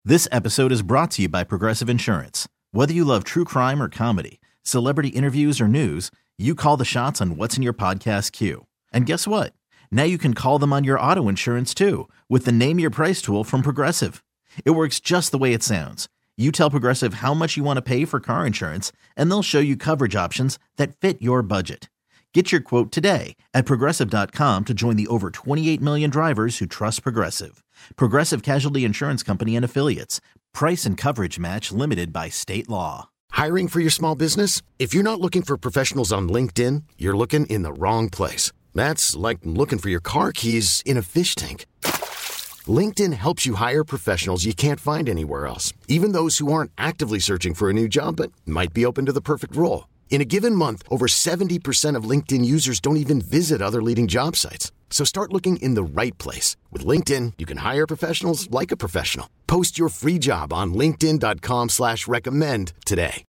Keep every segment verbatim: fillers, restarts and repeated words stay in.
This episode is brought to you by Progressive Insurance. Whether you love true crime or comedy, celebrity interviews or news, you call the shots on what's in your podcast queue. And guess what? Now you can call them on your auto insurance too with the Name Your Price tool from Progressive. It works just the way it sounds. You tell Progressive how much you want to pay for car insurance, and they'll show you coverage options that fit your budget. Get your quote today at Progressive dot com to join the over twenty-eight million drivers who trust Progressive. Progressive Casualty Insurance Company and Affiliates. Price and coverage match limited by state law. Hiring for your small business? If you're not looking for professionals on LinkedIn, you're looking in the wrong place. That's like looking for your car keys in a fish tank. LinkedIn helps you hire professionals you can't find anywhere else, even those who aren't actively searching for a new job but might be open to the perfect role. In a given month, over seventy percent of LinkedIn users don't even visit other leading job sites. So start looking in the right place. With LinkedIn, you can hire professionals like a professional. Post your free job on linkedin dot com slash recommend today.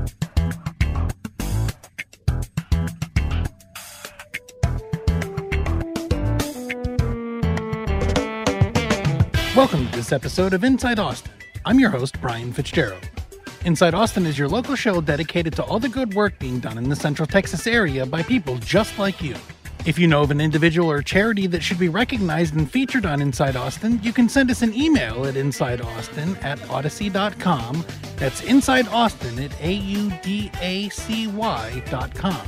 Welcome to this episode of Inside Austin. I'm your host, Brian Fitzgerald. Inside Austin is your local show dedicated to all the good work being done in the Central Texas area by people just like you. If you know of an individual or charity that should be recognized and featured on Inside Austin, you can send us an email at insideaustin at audacy dot com. That's Inside Austin at A U D A C Y dot com.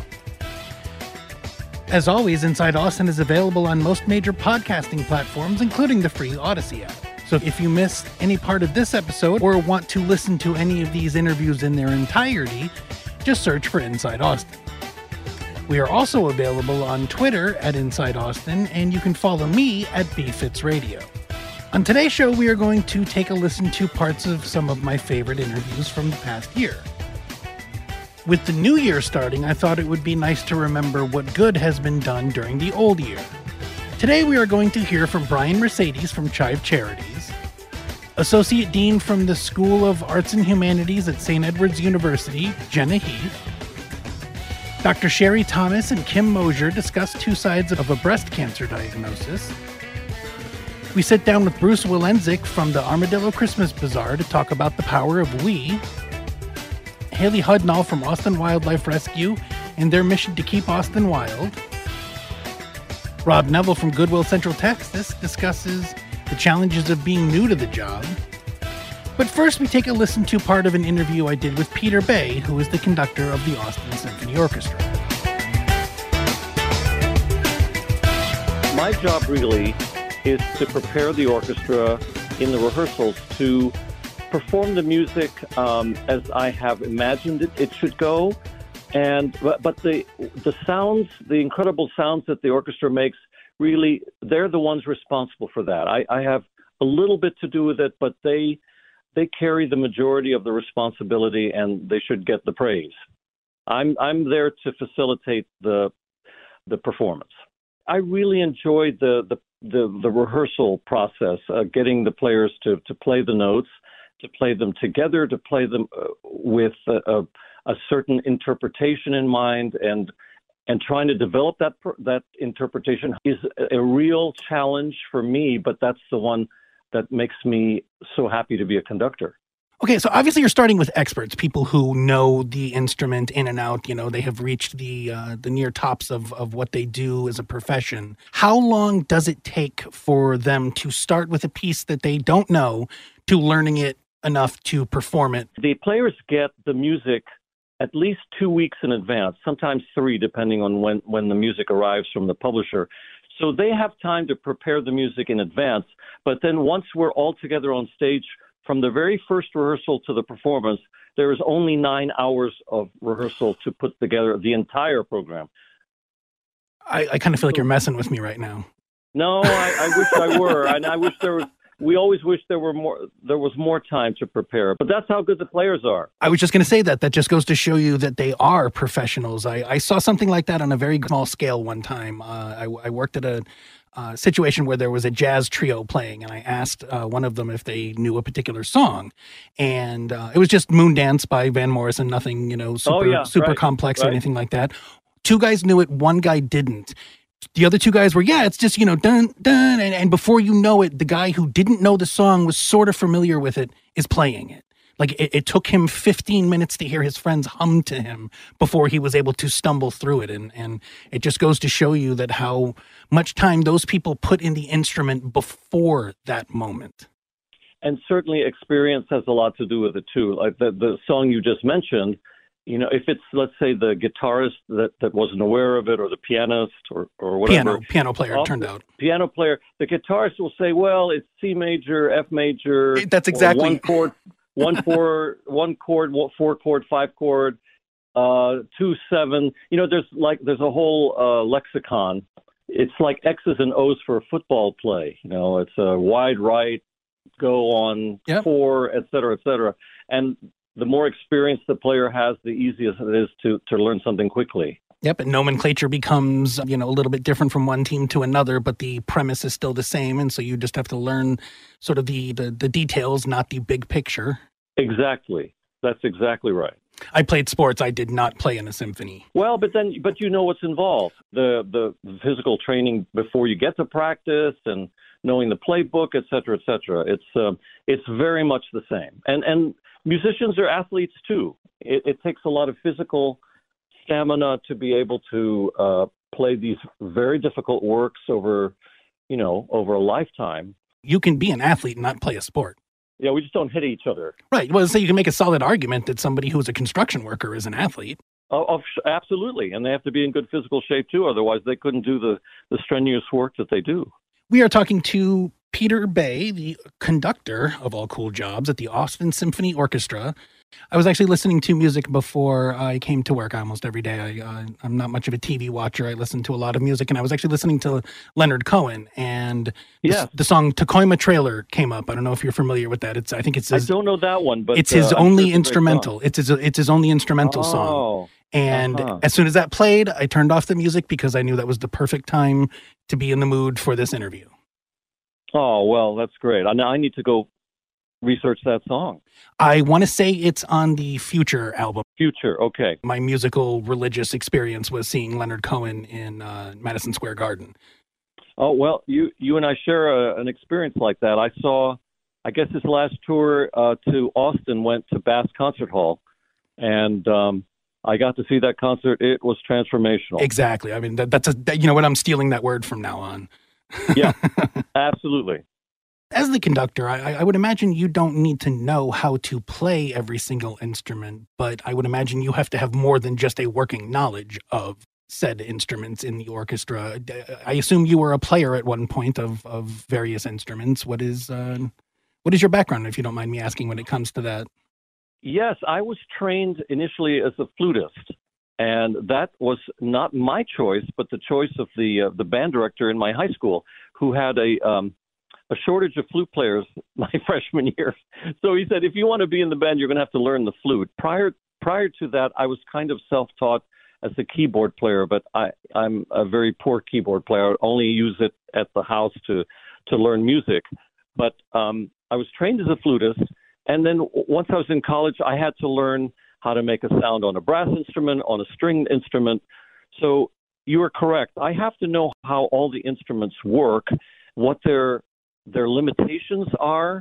As always, Inside Austin is available on most major podcasting platforms, including the free Audacy app. So if you missed any part of this episode or want to listen to any of these interviews in their entirety, just search for Inside Austin. We are also available on Twitter at Inside Austin, and you can follow me at B Fitz Radio. On today's show, we are going to take a listen to parts of some of my favorite interviews from the past year. With the new year starting, I thought it would be nice to remember what good has been done during the old year. Today we are going to hear from Brian Mercedes from Chive Charities, Associate Dean from the School of Arts and Humanities at Saint Edward's University, Jenna Heath. Doctor Sherry Thomas and Kim Mosier discuss two sides of a breast cancer diagnosis. We sit down with Bruce Willenzik from the Armadillo Christmas Bazaar to talk about the power of we. Haley Hudnall from Austin Wildlife Rescue and their mission to keep Austin wild. Rob Neville from Goodwill Central Texas discusses the challenges of being new to the job. But first, we take a listen to part of an interview I did with Peter Bay, who is the conductor of the Austin Symphony Orchestra. My job really is to prepare the orchestra in the rehearsals to perform the music um, as I have imagined it, it should go. And but, but the the sounds, the incredible sounds that the orchestra makes, really, they're the ones responsible for that. I, I have a little bit to do with it, but they they carry the majority of the responsibility, and they should get the praise. I'm I'm there to facilitate the the performance. I really enjoyed the the the, the rehearsal process, uh, getting the players to to play the notes, to play them together, to play them uh, with a, a a certain interpretation in mind, and and trying to develop that that interpretation is a real challenge for me, but that's the one that makes me so happy to be a conductor. Okay, so obviously you're starting with experts, people who know the instrument in and out. You know, they have reached the uh, the near tops of, of what they do as a profession. How long does it take for them to start with a piece that they don't know to learning it enough to perform it? The players get the music at least two weeks in advance, sometimes three, depending on when, when the music arrives from the publisher. So they have time to prepare the music in advance. But then once we're all together on stage, from the very first rehearsal to the performance, there is only nine hours of rehearsal to put together the entire program. I, I kind of feel like you're messing with me right now. No, I, I wish I were. And I wish there was we always wish there were more, there was more time to prepare, but that's how good the players are. I was just going to say that. That just goes to show you that they are professionals. I, I saw something like that on a very small scale one time. Uh, I, I worked at a uh, situation where there was a jazz trio playing, and I asked uh, one of them if they knew a particular song, and uh, it was just Moon Dance by Van Morrison, nothing, you know, super, oh, yeah, super right, complex right. or anything like that. Two guys knew it, one guy didn't. The other two guys were, yeah, it's just, you know, dun, dun. And, and before you know it, the guy who didn't know the song was sort of familiar with it is playing it. Like it, it took him fifteen minutes to hear his friends hum to him before he was able to stumble through it. And, and it just goes to show you that how much time those people put in the instrument before that moment. And certainly experience has a lot to do with it too. Like the, the song you just mentioned, you know, if it's, let's say, the guitarist that, that wasn't aware of it, or the pianist, or, or whatever. Piano, piano player, it turned out. Piano player. The guitarist will say, well, it's C major, F major. That's exactly. One chord, one four, one chord, four chord, five chord, uh, two, seven. You know, there's like, there's a whole uh, lexicon. It's like X's and O's for a football play. You know, it's a wide right, go on yep. four, et cetera, et cetera. And the more experience the player has, the easier it is to, to learn something quickly. Yep, and nomenclature becomes, you know, a little bit different from one team to another, but the premise is still the same, and so you just have to learn sort of the, the, the details, not the big picture. Exactly. That's exactly right. I played sports. I did not play in a symphony. Well, but then, but you know what's involved. The, the physical training before you get to practice and knowing the playbook, et cetera, et cetera. It's, um, it's very much the same. And, and, musicians are athletes too. It, it takes a lot of physical stamina to be able to uh, play these very difficult works over, you know, over a lifetime. You can be an athlete and not play a sport. Yeah, we just don't hit each other. Right. Well, so you can make a solid argument that somebody who's a construction worker is an athlete. Oh, oh, absolutely. And they have to be in good physical shape too. Otherwise, they couldn't do the, the strenuous work that they do. We are talking to Peter Bay, the conductor of all cool jobs at the Austin Symphony Orchestra. I was actually listening to music before I came to work almost every day. I, uh, I'm not much of a T V watcher. I listen to a lot of music, and I was actually listening to Leonard Cohen, and yeah. the, the song Tacoma Trailer came up. I don't know if you're familiar with that. It's I think it's his, I don't know that one, but it's his uh, only instrumental. It's his it's his only instrumental oh, song. And uh-huh. as soon as that played, I turned off the music because I knew that was the perfect time to be in the mood for this interview. Oh, well, that's great. I, I need to go research that song. I want to say it's on the Future album. Future, okay. My musical religious experience was seeing Leonard Cohen in uh, Madison Square Garden. Oh, well, you you and I share a, an experience like that. I saw, I guess his last tour uh, to Austin went to Bass Concert Hall, and um, I got to see that concert. It was transformational. Exactly. I mean, that, that's a, that, you know what, I'm stealing that word from now on. Yeah, absolutely. As the conductor, I, I would imagine you don't need to know how to play every single instrument, but I would imagine you have to have more than just a working knowledge of said instruments in the orchestra. I assume you were a player at one point of, of various instruments. What is uh, what is your background, if you don't mind me asking, when it comes to that? Yes, I was trained initially as a flutist. And that was not my choice, but the choice of the uh, the band director in my high school, who had a um, a shortage of flute players my freshman year. So he said, if you want to be in the band, you're going to have to learn the flute. Prior prior to that, I was kind of self-taught as a keyboard player, but I, I'm a very poor keyboard player. I only use it at the house to to learn music. But um, I was trained as a flutist, and then once I was in college, I had to learn how to make a sound on a brass instrument, on a stringed instrument. So you are correct. I have to know how all the instruments work, what their their limitations are,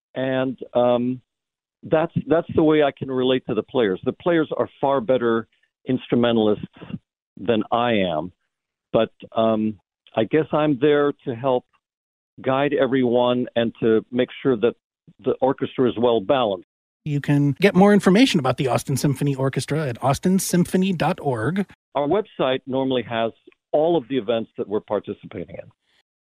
and um, that's that's the way I can relate to the players. The players are far better instrumentalists than I am, but um, I guess I'm there to help guide everyone and to make sure that the orchestra is well balanced. You can get more information about the Austin Symphony Orchestra at austin symphony dot org. Our website normally has all of the events that we're participating in.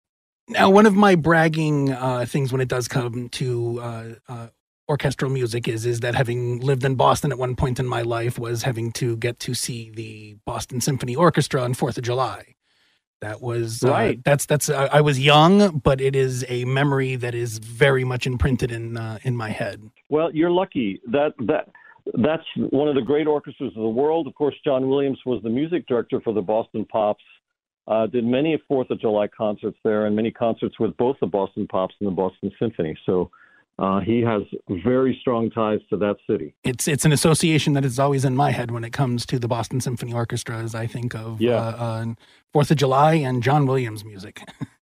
Now, one of my bragging uh, things when it does come to uh, uh, orchestral music is is that having lived in Boston at one point in my life was having to get to see the Boston Symphony Orchestra on fourth of July. That was uh, right. That's that's. Uh, I was young, but it is a memory that is very much imprinted in uh, in my head. Well, you're lucky. That that that's one of the great orchestras of the world. Of course, John Williams was the music director for the Boston Pops. Uh, did many fourth of July concerts there, and many concerts with both the Boston Pops and the Boston Symphony. So Uh, he has very strong ties to that city. It's it's an association that is always in my head when it comes to the Boston Symphony Orchestra, as I think of yeah. uh, uh, Fourth of July and John Williams music.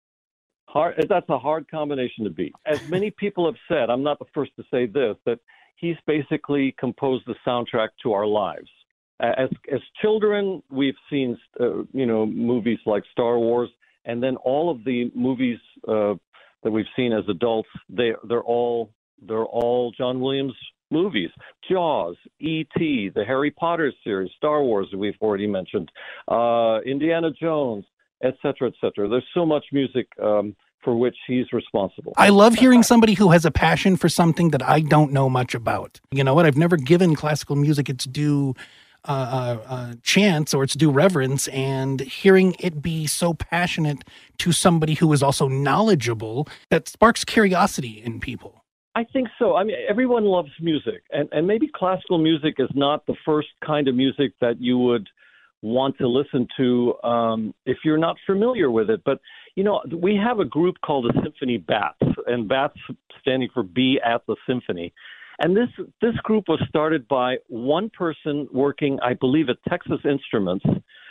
Hard, that's a hard combination to beat. As many people have said, I'm not the first to say this, that he's basically composed the soundtrack to our lives. As as children, we've seen uh, you know movies like Star Wars, and then all of the movies uh, that we've seen as adults, they they're all they're all John Williams movies. Jaws, E T, the Harry Potter series, Star Wars that we've already mentioned, uh, Indiana Jones, et cetera, et cetera. There's so much music um, for which he's responsible. I love hearing somebody who has a passion for something that I don't know much about. You know what? I've never given classical music its due uh, uh, uh, chance or its due reverence, and hearing it be so passionate to somebody who is also knowledgeable, that sparks curiosity in people. I think so. I mean, everyone loves music, and, and maybe classical music is not the first kind of music that you would want to listen to um, if you're not familiar with it. But, you know, we have a group called the Symphony Bats, and Bats standing for Be at the Symphony. And this this group was started by one person working, I believe, at Texas Instruments,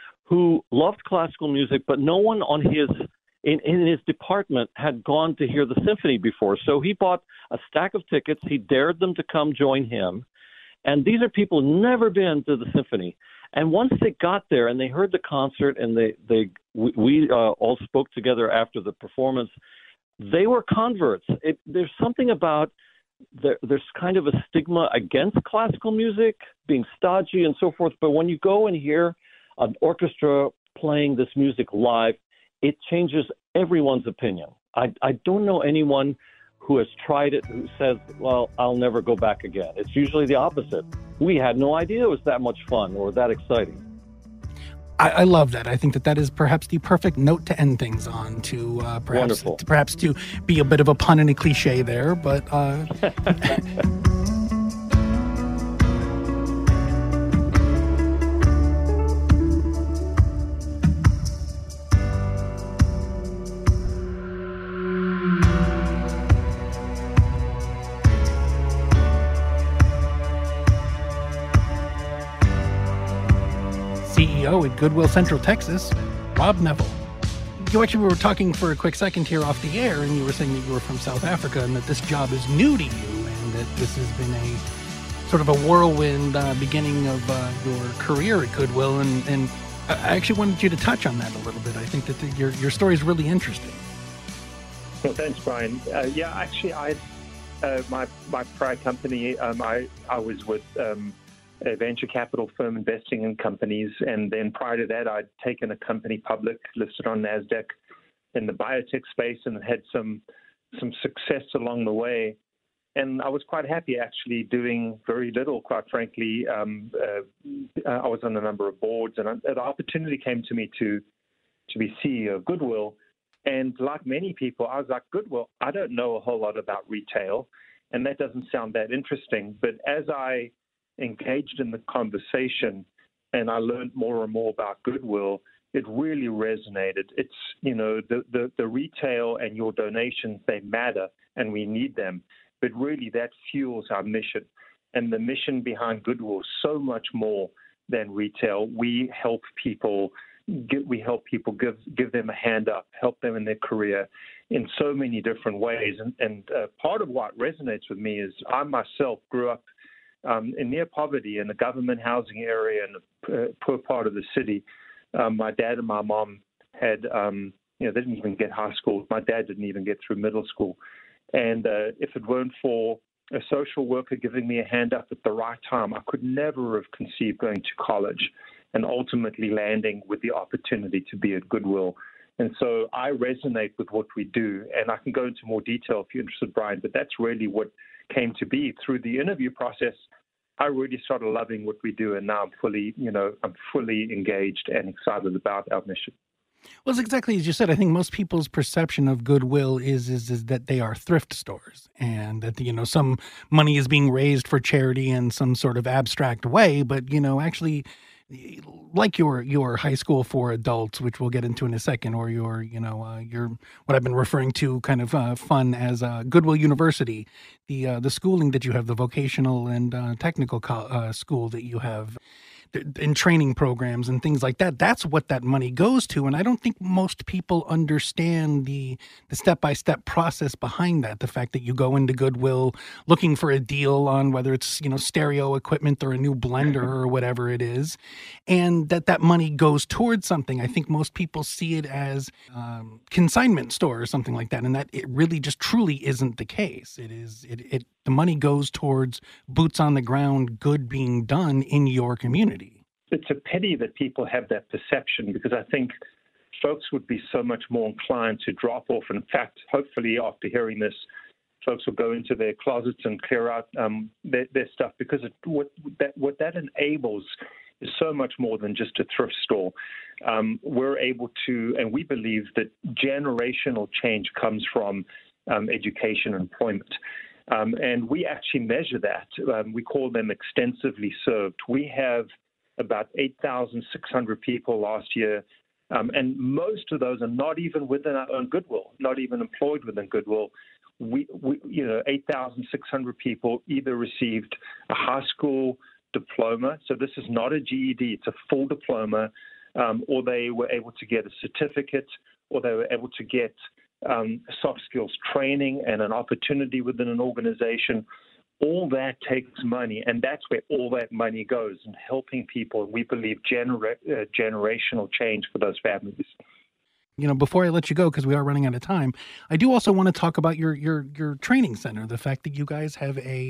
who loved classical music, but no one on his in, in his department had gone to hear the symphony before. So he bought a stack of tickets. He dared them to come join him. And these are people who've never been to the symphony. And once they got there and they heard the concert, and they, they we, we uh, all spoke together after the performance, they were converts. It, there's something about, there, there's kind of a stigma against classical music, being stodgy and so forth. But when you go and hear an orchestra playing this music live, it changes everyone's opinion. I, I don't know anyone who has tried it who says, well, I'll never go back again. It's usually the opposite. We had no idea it was that much fun or that exciting. I, I love that. I think that that is perhaps the perfect note to end things on, to uh, perhaps, to, perhaps to be a bit of a pun and a cliche there, but... Uh... C E O at Goodwill Central Texas, Rob Neville. You actually were talking for a quick second here off the air, and you were saying that you were from South Africa and that this job is new to you, and that this has been a sort of a whirlwind uh, beginning of uh, your career at Goodwill. And, and I actually wanted you to touch on that a little bit. I think that the, your your story is really interesting. Well, thanks, Brian. Uh, yeah, actually, I uh, my my prior company, um, I I was with. Um, a venture capital firm investing in companies. And then prior to that, I'd taken a company public, listed on NASDAQ in the biotech space, and had some some success along the way. And I was quite happy actually doing very little, quite frankly. Um, uh, I was on a number of boards, and I, the opportunity came to me to to be C E O of Goodwill. And like many people, I was like, Goodwill, I don't know a whole lot about retail, and that doesn't sound that interesting. But as I engaged in the conversation and I learned more and more about Goodwill, it really resonated. It's, you know, the, the, the retail and your donations, they matter and we need them, but really that fuels our mission. And the mission behind Goodwill is so much more than retail. We help people get, we help people give, give them a hand up, help them in their career in so many different ways. And, and uh, part of what resonates with me is I myself grew up Um, in near poverty in the government housing area in a poor part of the city. Um, my dad and my mom had, um, you know, they didn't even get high school. My dad didn't even get through middle school. And uh, if it weren't for a social worker giving me a hand up at the right time, I could never have conceived going to college and ultimately landing with the opportunity to be at Goodwill. And so I resonate with what we do. And I can go into more detail if you're interested, Brian, but that's really what came to be. Through the interview process, I really started loving what we do, and now I'm fully, you know, I'm fully engaged and excited about our mission. Well, it's exactly as you said. I think most people's perception of Goodwill is, is is that they are thrift stores, and that, you know, some money is being raised for charity in some sort of abstract way. But, you know, actually like your your high school for adults, which we'll get into in a second, or your you know uh, your what I've been referring to kind of uh, fun as uh, Goodwill University, the uh, the schooling that you have, the vocational and uh, technical co- uh, school that you have, in training programs and things like that. That's what that money goes to. And I don't think most people understand the the step-by-step process behind that. The fact that you go into Goodwill looking for a deal on whether it's, you know, stereo equipment or a new blender or whatever it is, and that that money goes towards something. I think most people see it as um, consignment store or something like that. And that it really just truly isn't the case. It is, it, it, the money goes towards boots on the ground, good being done in your community. It's a pity that people have that perception, because I think folks would be so much more inclined to drop off. In fact, hopefully after hearing this, folks will go into their closets and clear out um, their, their stuff, because it, what, that, what that enables is so much more than just a thrift store. Um, we're able to, and we believe that generational change comes from um, education and employment. Um, and we actually measure that. Um, we call them extensively served. We have about eight thousand six hundred people last year, um, and most of those are not even within our own Goodwill, not even employed within Goodwill. We, we you know, eight thousand six hundred people either received a high school diploma, so this is not a G E D, it's a full diploma, um, or they were able to get a certificate, or they were able to get um, soft skills training and an opportunity within an organization. All that takes money, and that's where all that money goes, in helping people. We believe genera- uh, generational change for those families. You know, before I let you go, because we are running out of time, I do also want to talk about your your your training center. The fact that you guys have a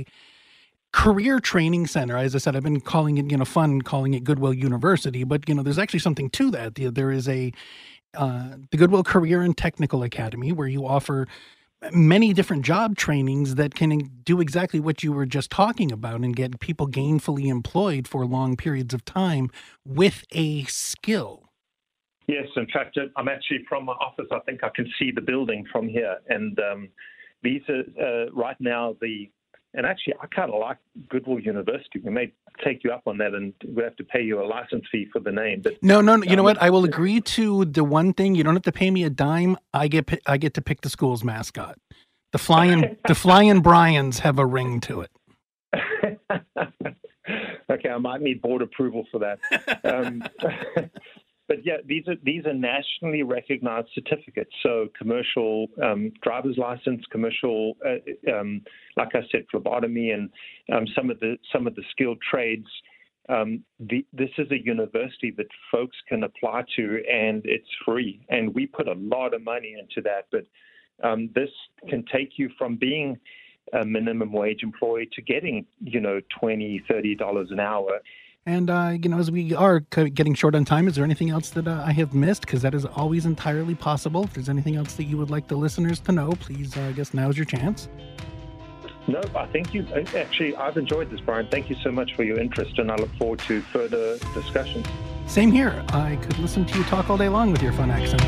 career training center. As I said, I've been calling it, you know, fun, calling it Goodwill University, but you know, there's actually something to that. There is a uh, the Goodwill Career and Technical Academy, where you offer many different job trainings that can do exactly what you were just talking about and get people gainfully employed for long periods of time with a skill. Yes, in fact, I'm actually from my office. I think I can see the building from here. And um, these are uh, right now the, and actually I kind of like Goodwill University. We may take you up on that, and we have to pay you a license fee for the name. But no, no, no. You um, know what? I will agree to the one thing. You don't have to pay me a dime. I get I get to pick the school's mascot. The flying the flying Bryans have a ring to it. Okay, I might need board approval for that. Um, But yeah, these are these are nationally recognized certificates. So commercial um, driver's license, commercial, uh, um, like I said, phlebotomy, and um, some of the some of the skilled trades. Um, the, this is a university that folks can apply to, and it's free. And we put a lot of money into that. But um, this can take you from being a minimum wage employee to getting, you know, twenty dollars, thirty dollars an hour. And, uh, you know, as we are getting short on time, is there anything else that uh, I have missed? Because that is always entirely possible. If there's anything else that you would like the listeners to know, please, uh, I guess now's your chance. No, I think you actually, I've enjoyed this, Brian. Thank you so much for your interest, and I look forward to further discussions. Same here. I could listen to you talk all day long with your fun accent.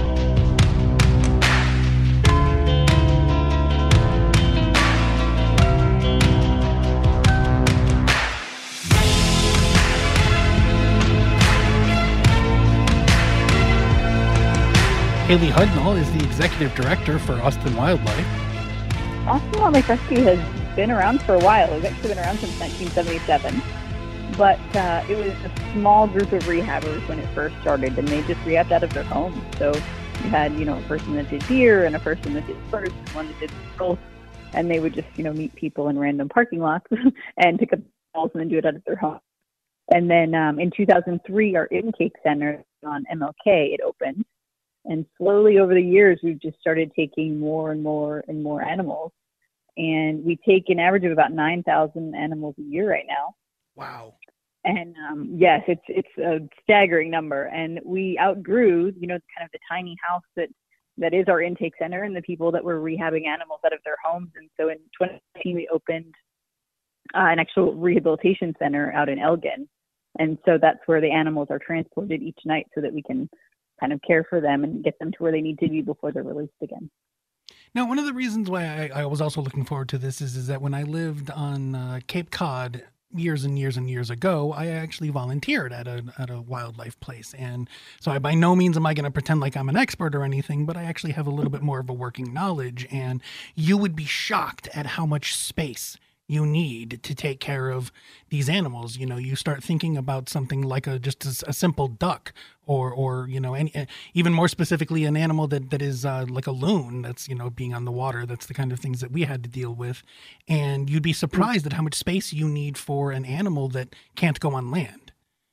Haley Hudnall is the executive director for Austin Wildlife. Austin Wildlife Rescue has been around for a while. It's actually been around since nineteen seventy-seven. But uh, it was a small group of rehabbers when it first started, and they just rehabbed out of their homes. So you had, you know, a person that did deer and a person that did birds and one that did squirrels, and they would just, you know, meet people in random parking lots and pick up balls and then do it out of their home. And then um, in two thousand three, our intake center on M L K, it opened. And slowly over the years, we've just started taking more and more and more animals. And we take an average of about nine thousand animals a year right now. Wow. And um, yes, it's it's a staggering number. And we outgrew, you know, kind of the tiny house that, that is our intake center and the people that were rehabbing animals out of their homes. And so in twenty eighteen, we opened uh, an actual rehabilitation center out in Elgin. And so that's where the animals are transported each night so that we can kind of care for them and get them to where they need to be before they're released again. Now, one of the reasons why I, I was also looking forward to this is, is that when I lived on uh, Cape Cod years and years and years ago, I actually volunteered at a at a wildlife place. And so I, by no means am I going to pretend like I'm an expert or anything, but I actually have a little bit more of a working knowledge. And you would be shocked at how much space you need to take care of these animals. You know, you start thinking about something like a just a, a simple duck, or or you know, any, even more specifically, an animal that that is uh, like a loon that's, you know, being on the water. That's the kind of things that we had to deal with, and you'd be surprised at how much space you need for an animal that can't go on land.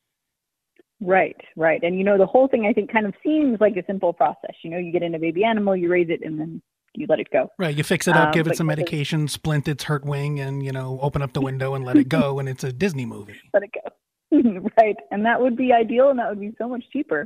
Right, right, and you know, the whole thing I think kind of seems like a simple process. You know, you get in a baby animal, you raise it, and then you let it go. Right. You fix it up, um, give it some medication, splint its hurt wing, and, you know, open up the window and let it go. And it's a Disney movie. Let it go. Right. And that would be ideal, and that would be so much cheaper.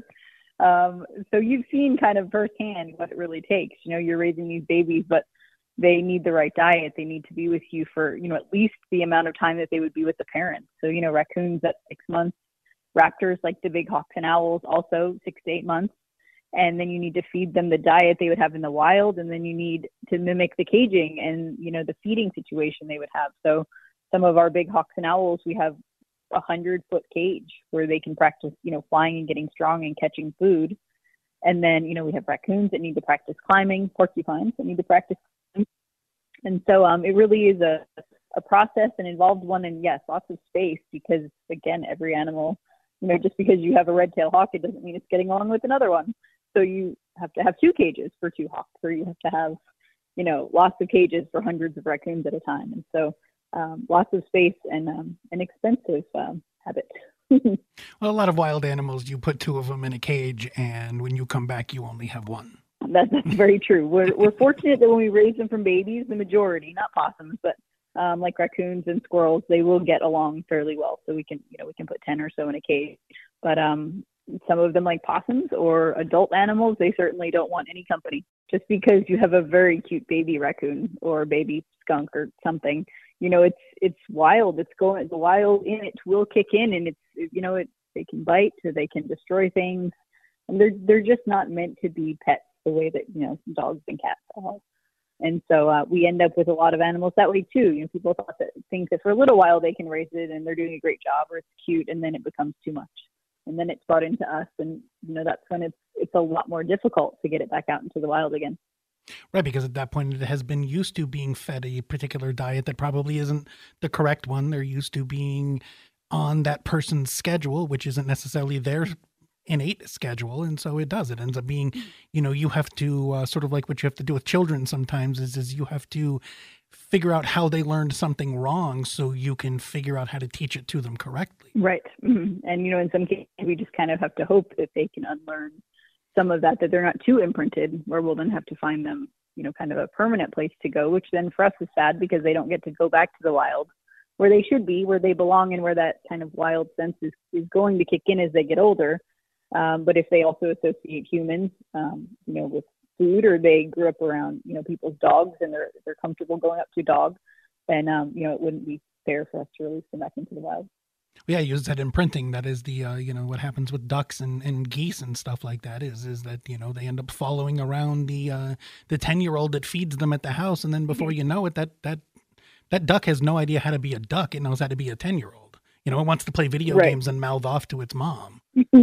Um, so you've seen kind of firsthand what it really takes. You know, you're raising these babies, but they need the right diet. They need to be with you for, you know, at least the amount of time that they would be with the parents. So, you know, raccoons at six months, raptors like the big hawks and owls, also six to eight months. And then you need to feed them the diet they would have in the wild. And then you need to mimic the caging and, you know, the feeding situation they would have. So some of our big hawks and owls, we have a hundred foot cage where they can practice, you know, flying and getting strong and catching food. And then, you know, we have raccoons that need to practice climbing, porcupines that need to practice climbing. And so um, it really is a, a process, an involved one. And yes, lots of space, because again, every animal, you know, just because you have a red-tailed hawk, it doesn't mean it's getting along with another one. So you have to have two cages for two hawks, or you have to have, you know, lots of cages for hundreds of raccoons at a time. And so um, lots of space and um, an expensive um, habit. Well, a lot of wild animals, you put two of them in a cage, and when you come back, you only have one. That, that's very true. We're, we're fortunate that when we raise them from babies, the majority, not possums, but um, like raccoons and squirrels, they will get along fairly well. So we can, you know, we can put ten or so in a cage. But um, some of them, like possums or adult animals, they certainly don't want any company. Just because you have a very cute baby raccoon or baby skunk or something, you know, it's it's wild. It's going, the wild in it will kick in, and it's, you know, it they can bite, so they can destroy things, and they're they're just not meant to be pets the way that, you know, dogs and cats are. And so uh, we end up with a lot of animals that way too. You know, people thought that think that for a little while they can raise it and they're doing a great job, or it's cute, and then it becomes too much. And then it's brought into us, and, you know, that's when it's it's a lot more difficult to get it back out into the wild again. Right, because at that point it has been used to being fed a particular diet that probably isn't the correct one. They're used to being on that person's schedule, which isn't necessarily their innate schedule. And so it does. It ends up being, you know, you have to uh, sort of like what you have to do with children sometimes is, is you have to figure out how they learned something wrong so you can figure out how to teach it to them correctly. Right. Mm-hmm. And, you know, in some cases, we just kind of have to hope that they can unlearn some of that, that they're not too imprinted, where we'll then have to find them, you know, kind of a permanent place to go, which then for us is sad because they don't get to go back to the wild where they should be, where they belong, and where that kind of wild sense is, is going to kick in as they get older. Um, but if they also associate humans, um, you know, with food, or they grew up around, you know, people's dogs and they're they're comfortable going up to dogs, then, um, you know, it wouldn't be fair for us to release them back into the wild. Yeah, you said imprinting. That is the, uh, you know, what happens with ducks and, and geese and stuff like that is, is that, you know, they end up following around the, uh, the ten-year-old that feeds them at the house. And then before you know it, that, that, that duck has no idea how to be a duck. It knows how to be a ten-year-old. You know, it wants to play video right. games and mouth off to its mom.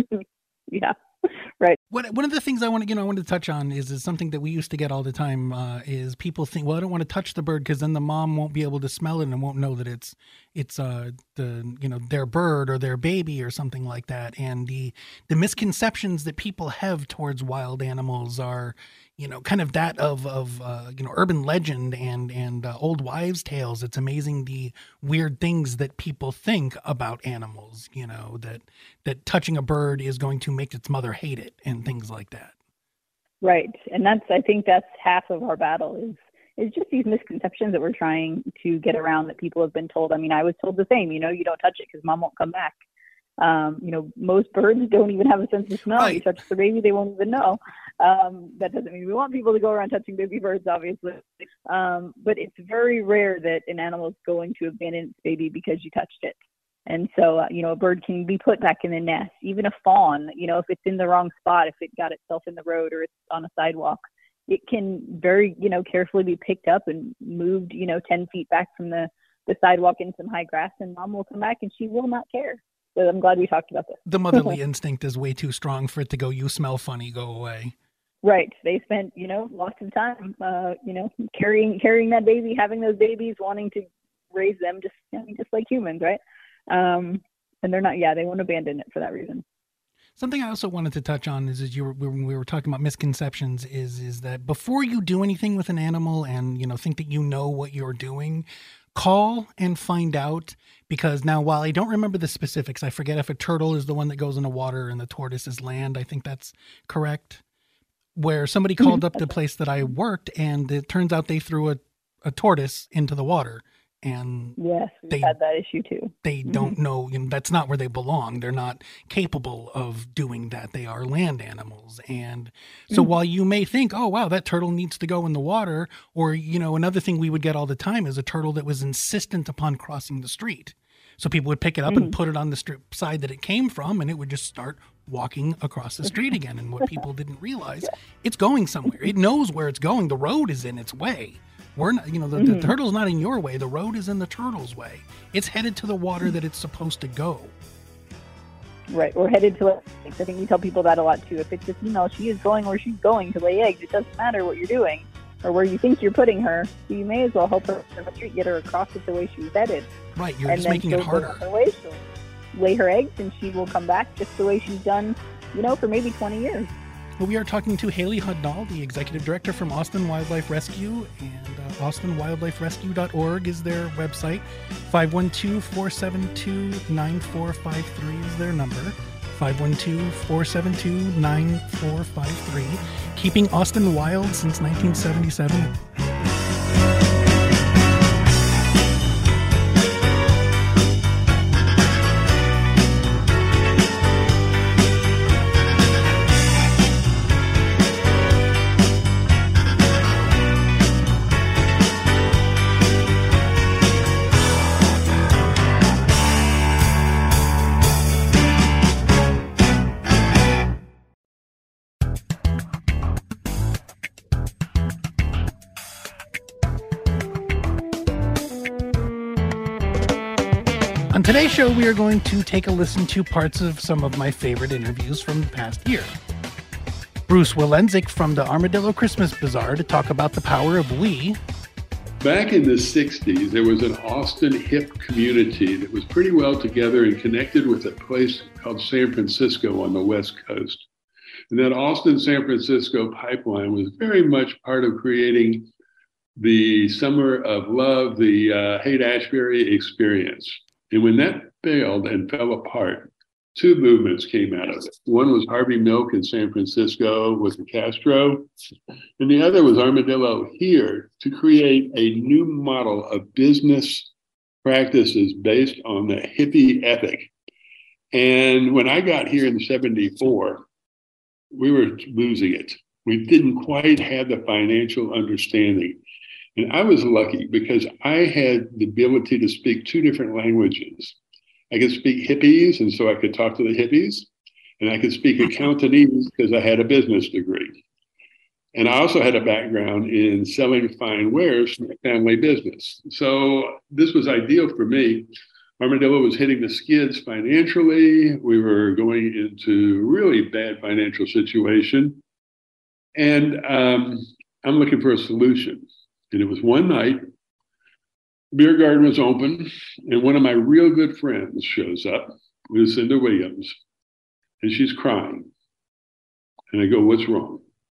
Yeah, right. What, one of the things I want to, you know, I wanted to touch on is, is something that we used to get all the time uh, is people think, well, I don't want to touch the bird because then the mom won't be able to smell it and won't know that it's, it's uh, the, you know, their bird or their baby or something like that. And the, the misconceptions that people have towards wild animals are, you know, kind of that of, of uh, you know, urban legend and, and uh, old wives' tales. It's amazing the weird things that people think about animals, you know, that, that touching a bird is going to make its mother hate it and things like that. Right. And that's, I think that's half of our battle is, is just these misconceptions that we're trying to get around that people have been told. I mean, I was told the same, you know, you don't touch it because mom won't come back. Um, you know, most birds don't even have a sense of smell. Right. You touch the baby, they won't even know. Um, that doesn't mean we want people to go around touching baby birds, obviously. Um, but it's very rare that an animal is going to abandon its baby because you touched it. And so, uh, you know, a bird can be put back in the nest. Even a fawn, you know, if it's in the wrong spot, if it got itself in the road or it's on a sidewalk, it can very, you know, carefully be picked up and moved, you know, ten feet back from the the sidewalk in some high grass, and mom will come back and she will not care. So I'm glad we talked about this. The motherly instinct is way too strong for it to go, you smell funny, go away. Right. They spent, you know, lots of time, uh, you know, carrying carrying that baby, having those babies, wanting to raise them just, you know, just like humans, right? Um, and they're not, yeah, they won't abandon it for that reason. Something I also wanted to touch on is, is you were, when we were talking about misconceptions is, is that before you do anything with an animal and, you know, think that you know what you're doing, call and find out, because now, while I don't remember the specifics, I forget if a turtle is the one that goes in the water and the tortoise is land. I think that's correct. Where somebody called up the place that I worked, and it turns out they threw a, a tortoise into the water. And yes, we they had that issue too. They mm-hmm. don't know, you know, that's not where they belong. They're not capable of doing that. They are land animals. And so mm-hmm. while you may think, oh, wow, that turtle needs to go in the water, or, you know, another thing we would get all the time is a turtle that was insistent upon crossing the street. So people would pick it up mm-hmm. and put it on the st- side that it came from, and it would just start walking across the street again. And what people didn't realize, it's going somewhere. It knows where it's going. The road is in its way. We're not, you know, the, mm-hmm. the turtle's not in your way. The road is in the turtle's way. It's headed to the water that it's supposed to go. Right. We're headed to eggs. I think we tell people that a lot too. If it's a female, she is going where she's going to lay eggs. It doesn't matter what you're doing or where you think you're putting her. So you may as well help her in the street, get her across it the way she's headed. Right. You're and just making it harder. Her way, she'll lay her eggs and she will come back just the way she's done, you know, for maybe twenty years. Well, we are talking to Haley Hudnall, the executive director from Austin Wildlife Rescue, and uh, austin wildlife rescue dot org is their website. five one two, four seven two, nine four five three is their number. five one two, four seven two, nine four five three. Keeping Austin wild since nineteen seventy-seven. On today's show, we are going to take a listen to parts of some of my favorite interviews from the past year. Bruce Walensik from the Armadillo Christmas Bazaar to talk about the power of we. Back in the sixties, there was an Austin hip community that was pretty well together and connected with a place called San Francisco on the West Coast. And that Austin-San Francisco pipeline was very much part of creating the Summer of Love, the uh, Haight-Ashbury experience. And when that failed and fell apart, two movements came out of it. One was Harvey Milk in San Francisco with the Castro, and the other was Armadillo here to create a new model of business practices based on the hippie ethic. And when I got here in seventy-four, we were losing it. We didn't quite have the financial understanding. And I was lucky because I had the ability to speak two different languages. I could speak hippies, and so I could talk to the hippies. And I could speak Accountanese because I had a business degree. And I also had a background in selling fine wares from a family business. So this was ideal for me. Armadillo was hitting the skids financially. We were going into really bad financial situation. And um, I'm looking for a solution. And it was one night, beer garden was open, and one of my real good friends shows up, Lucinda Williams, and she's crying. And I go, what's wrong?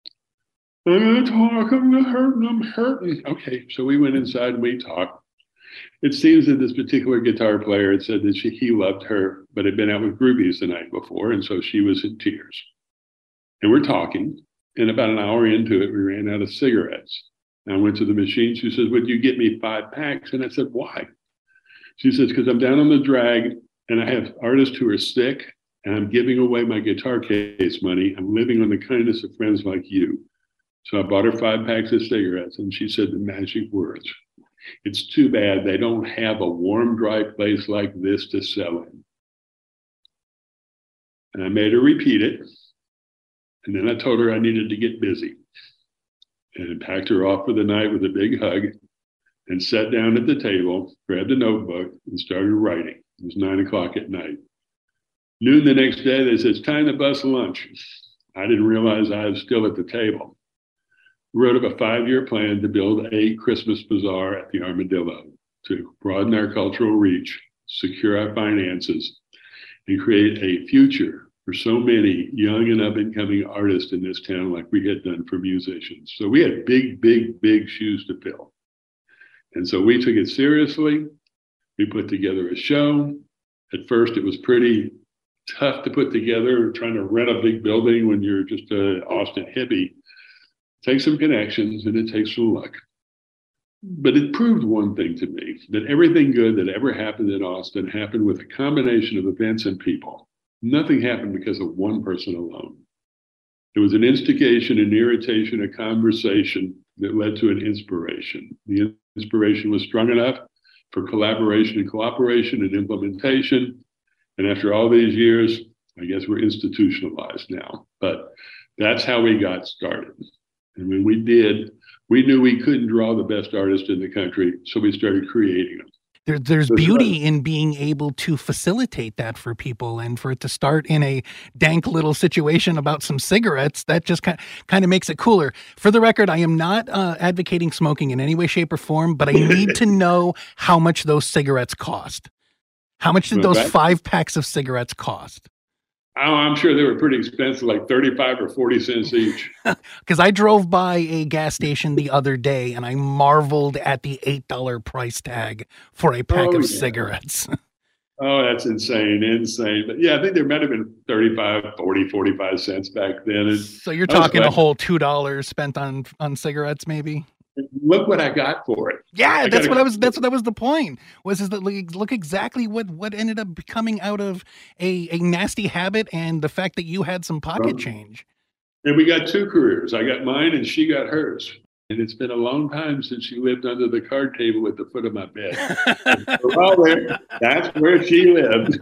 I'm going to talk, I'm hurting, I'm hurting. Okay, so we went inside and we talked. It seems that this particular guitar player had said that she, he loved her, but had been out with groupies the night before, and so she was in tears. And we're talking, and about an hour into it, we ran out of cigarettes. I went to the machine. She says, would you get me five packs? And I said, why? She says, because I'm down on the drag and I have artists who are sick and I'm giving away my guitar case money. I'm living on the kindness of friends like you. So I bought her five packs of cigarettes and she said the magic words. It's too bad they don't have a warm, dry place like this to sell in. And I made her repeat it. And then I told her I needed to get busy. And packed her off for the night with a big hug. and sat down at the table, grabbed a notebook, and started writing. It was nine o'clock at night. Noon the next day, they said, it's time to bust lunch. I didn't realize I was still at the table. We wrote up a five-year plan to build a Christmas bazaar at the Armadillo to broaden our cultural reach, secure our finances, and create a future for so many young and up-and-coming artists in this town like we had done for musicians. So we had big, big, big shoes to fill. And so we took it seriously. We put together a show. At first, it was pretty tough to put together, trying to rent a big building when you're just an Austin hippie. It takes some connections and it takes some luck. But it proved one thing to me, that everything good that ever happened in Austin happened with a combination of events and people. Nothing happened because of one person alone. It was an instigation, an irritation, a conversation that led to an inspiration. The inspiration was strong enough for collaboration and cooperation and implementation. And after all these years, I guess we're institutionalized now. But that's how we got started. And when we did, we knew we couldn't draw the best artists in the country, so we started creating them. There, there's That's beauty right. in being able to facilitate that for people, and for it to start in a dank little situation about some cigarettes, that just kind kind of makes it cooler. For the record, I am not uh, advocating smoking in any way, shape, or form, but I need to know how much those cigarettes cost. How much did those Right. five packs of cigarettes cost? Oh, I'm sure they were pretty expensive, like thirty-five or forty cents each. Because I drove by a gas station the other day and I marveled at the eight dollar price tag for a pack Oh, of yeah. cigarettes. Oh, that's insane, insane. But yeah, I think there might have been thirty-five, forty, forty-five cents back then. And So you're I was talking a glad- whole two dollars spent on on cigarettes, maybe? Look what I got for it. Yeah, I that's gotta- what I was. That's what that was the point. Was is that like, look exactly what what ended up coming out of a a nasty habit, and the fact that you had some pocket Oh. change. And we got two careers. I got mine and she got hers. And it's been a long time since she lived under the card table at the foot of my bed. Well, there, that's where she lived.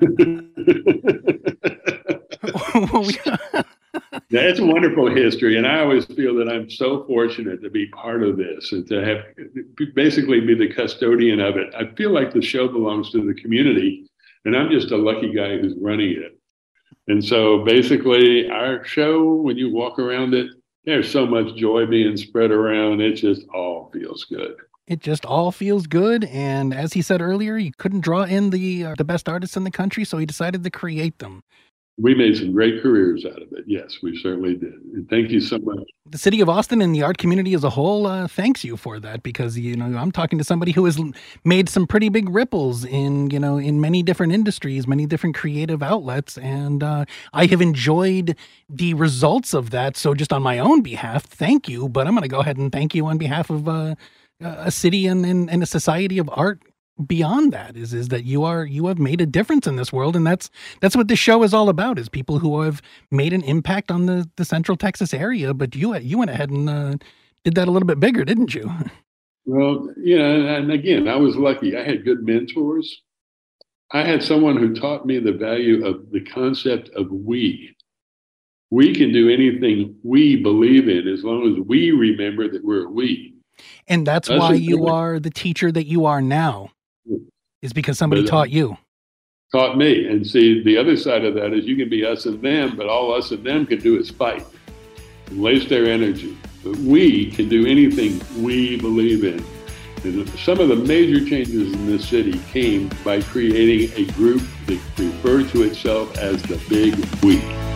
Well, we- Yeah, it's a wonderful history, and I always feel that I'm so fortunate to be part of this and to have basically be the custodian of it. I feel like the show belongs to the community, and I'm just a lucky guy who's running it. And so basically, our show, when you walk around it, there's so much joy being spread around. It just all feels good. It just all feels good, and as he said earlier, you couldn't draw in the uh, the best artists in the country, so he decided to create them. We made some great careers out of it. Yes, we certainly did. And thank you so much. The city of Austin and the art community as a whole uh, thanks you for that, because you know I'm talking to somebody who has l- made some pretty big ripples in you know in many different industries, many different creative outlets, and uh, I have enjoyed the results of that. So just on my own behalf, thank you. But I'm going to go ahead and thank you on behalf of uh, a city and, and and a society of art. Beyond that is is that you are you have made a difference in this world, and that's that's what this show is all about, is people who have made an impact on the the Central Texas area. But you you went ahead and uh, did that a little bit bigger, didn't you? Well, you know, and again, I was lucky. I had good mentors. I had someone who taught me the value of the concept of we. We can do anything we believe in as long as we remember that we're we. And that's That's why a you good- are the teacher that you are now, is because somebody But, uh, taught you. Taught me. And see, the other side of that is you can be us and them, but all us and them can do is fight and waste their energy. But we can do anything we believe in. And some of the major changes in this city came by creating a group that referred to itself as the Big We.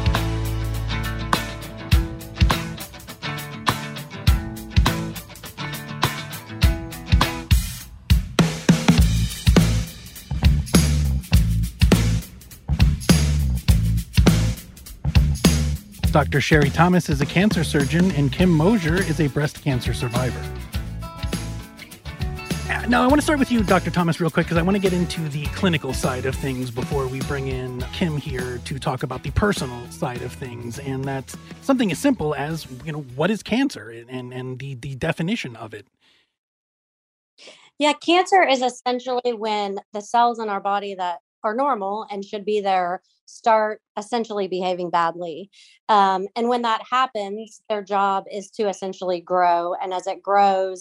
Doctor Sherry Thomas is a cancer surgeon, and Kim Mosier is a breast cancer survivor. Uh, Now, I want to start with you, Doctor Thomas, real quick, because I want to get into the clinical side of things before we bring in Kim here to talk about the personal side of things. And that's something as simple as, you know, what is cancer and, and the, the definition of it? Yeah, cancer is essentially when the cells in our body that are normal and should be there start essentially behaving badly. Um, and when that happens, their job is to essentially grow. And as it grows,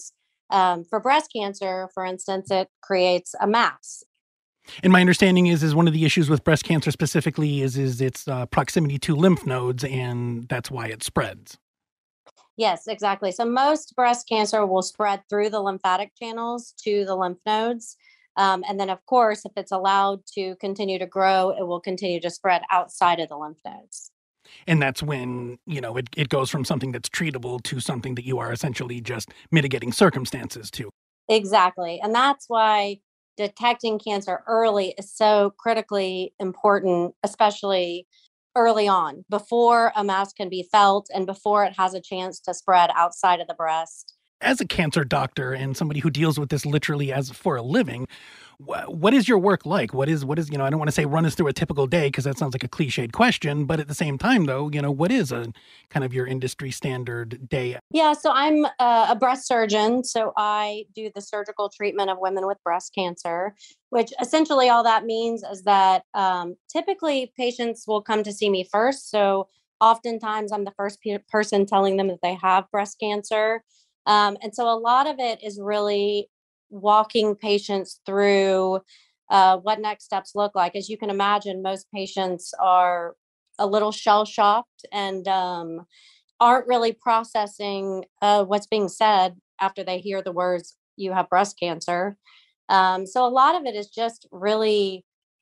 Um, for breast cancer, for instance, it creates a mass. And my understanding is, is one of the issues with breast cancer specifically is, is its uh, proximity to lymph nodes, and that's why it spreads. Yes, exactly. So most breast cancer will spread through the lymphatic channels to the lymph nodes. Um, and then, of course, if it's allowed to continue to grow, it will continue to spread outside of the lymph nodes. And that's when, you know, it, it goes from something that's treatable to something that you are essentially just mitigating circumstances to. Exactly. And that's why detecting cancer early is so critically important, especially early on, before a mass can be felt and before it has a chance to spread outside of the breast. As a cancer doctor and somebody who deals with this literally as for a living, wh- what is your work like? What is, what is, you know, I don't want to say run us through a typical day because that sounds like a cliched question, but at the same time though, you know, what is a kind of your industry standard day? Yeah, so I'm a, a breast surgeon. So I do the surgical treatment of women with breast cancer, which essentially all that means is that um, typically patients will come to see me first. So oftentimes I'm the first pe- person telling them that they have breast cancer. Um, and so a lot of it is really walking patients through uh, what next steps look like. As you can imagine, most patients are a little shell-shocked and um, aren't really processing uh, what's being said after they hear the words, "you have breast cancer." Um, so a lot of it is just really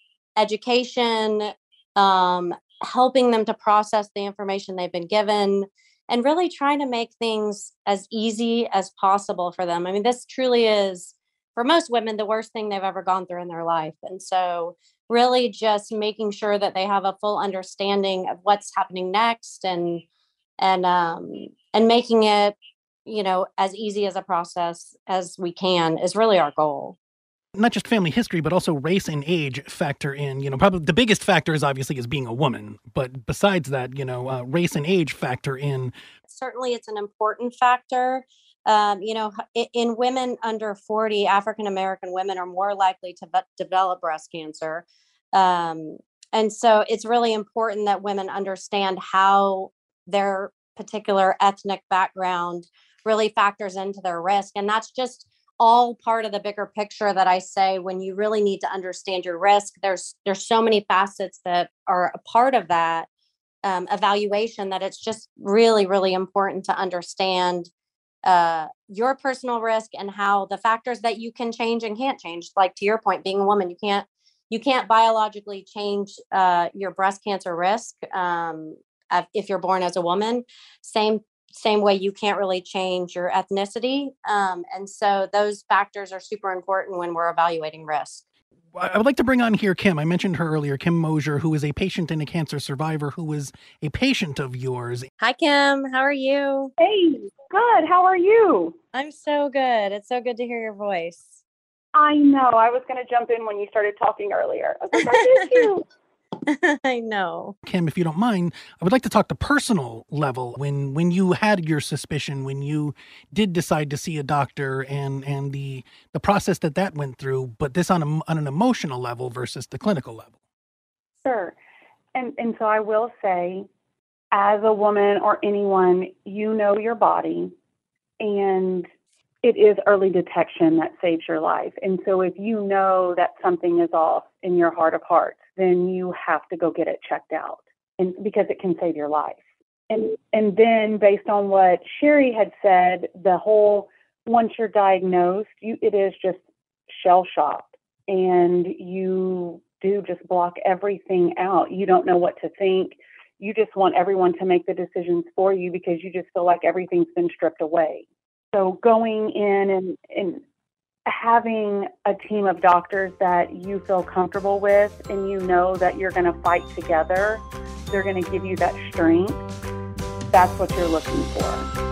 education, um, helping them to process the information they've been given, and really trying to make things as easy as possible for them. I mean, this truly is, for most women, the worst thing they've ever gone through in their life. And so really just making sure that they have a full understanding of what's happening next and and um, and making it, you know, as easy as a process as we can is really our goal. Not just family history, but also race and age factor in. You know, probably the biggest factor is obviously is being a woman. But besides that, you know, uh, race and age factor in. Certainly, it's an important factor. Um, you know, in, in women under forty, African American women are more likely to be- develop breast cancer. Um, and so it's really important that women understand how their particular ethnic background really factors into their risk. And that's just all part of the bigger picture that I say when you really need to understand your risk. There's there's so many facets that are a part of that um, evaluation that it's just really, really important to understand uh, your personal risk and how the factors that you can change and can't change. Like to your point, being a woman, you can't you can't biologically change uh, your breast cancer risk um, if you're born as a woman. Same Same way you can't really change your ethnicity. Um, and so those factors are super important when we're evaluating risk. I would like to bring on here Kim. I mentioned her earlier, Kim Mosier, who is a patient and a cancer survivor, who was a patient of yours. Hi, Kim. How are you? Hey, good. How are you? I'm so good. It's so good to hear your voice. I know. I was going to jump in when you started talking earlier. I was like, I miss you. I know. Kim, if you don't mind, I would like to talk to personal level. When when you had your suspicion, when you did decide to see a doctor and and the the process that that went through, but this on a, on an emotional level versus the clinical level. Sure. And and so I will say, as a woman or anyone, you know your body, and it is early detection that saves your life. And so if you know that something is off in your heart of hearts, then you have to go get it checked out, and because it can save your life. And and then based on what Sherry had said, the whole, once you're diagnosed, you it is just shell shocked, and you do just block everything out. You don't know what to think. You just want everyone to make the decisions for you because you just feel like everything's been stripped away. So going in and, and having a team of doctors that you feel comfortable with and you know that you're going to fight together, they're going to give you that strength. That's what you're looking for.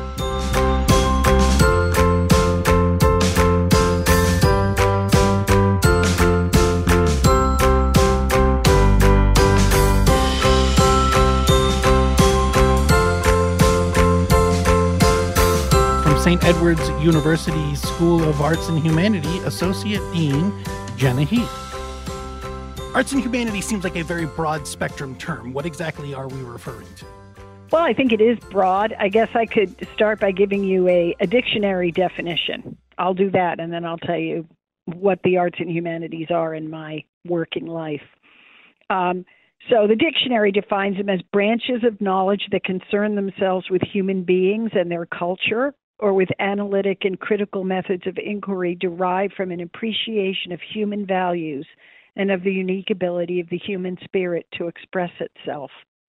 Saint Edward's University School of Arts and Humanity, Associate Dean Jenna Heath. Arts and Humanity seems like a very broad spectrum term. What exactly are we referring to? Well, I think it is broad. I guess I could start by giving you a, a dictionary definition. I'll do that, and then I'll tell you what the arts and humanities are in my working life. Um, so the dictionary defines them as branches of knowledge that concern themselves with human beings and their culture, or with analytic and critical methods of inquiry derived from an appreciation of human values and of the unique ability of the human spirit to express itself.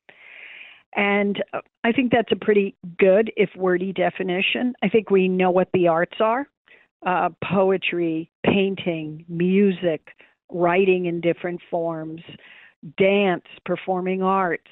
And I think that's a pretty good, if wordy, definition. I think we know what the arts are. Uh, poetry, painting, music, writing in different forms, dance, performing arts.